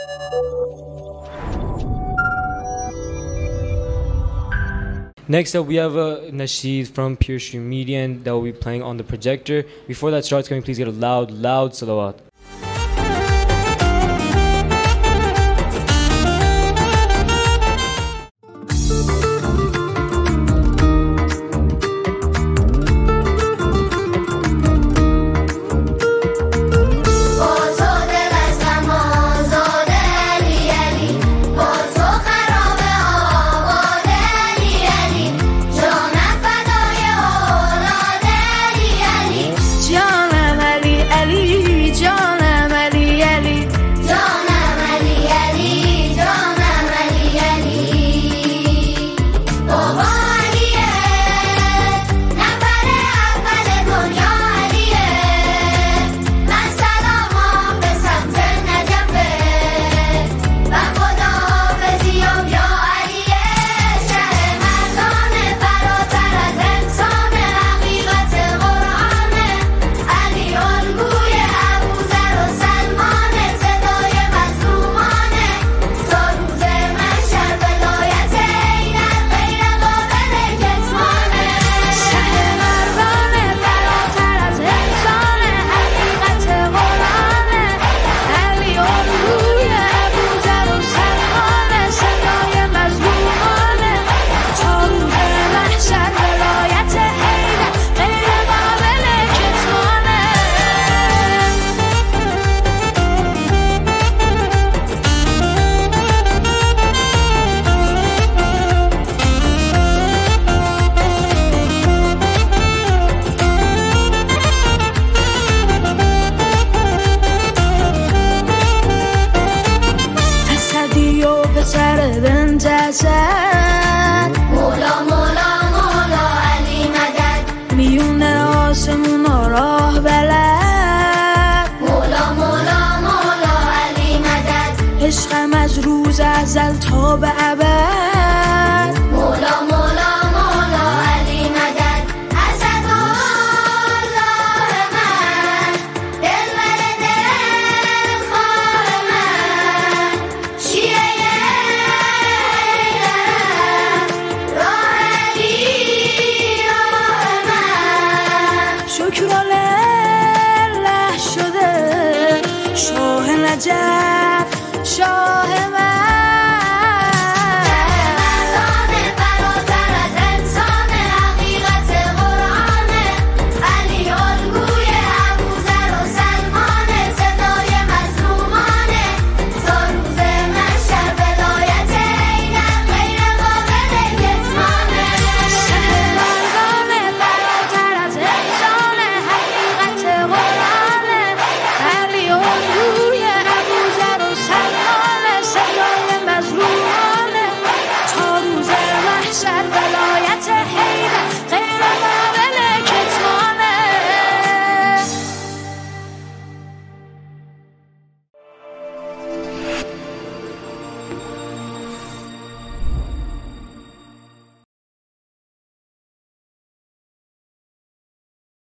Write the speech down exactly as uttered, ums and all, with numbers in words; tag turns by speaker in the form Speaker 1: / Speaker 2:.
Speaker 1: Next up, we have uh, Nasheed from Pure Stream Media that will be playing on the projector. Before that starts, can we please get a loud, loud salawat?
Speaker 2: مولا مولا مولا علی مدد میون آسمون و راه بلد مولا مولا مولا علی مدد عشقم از روز ازل تا به ابد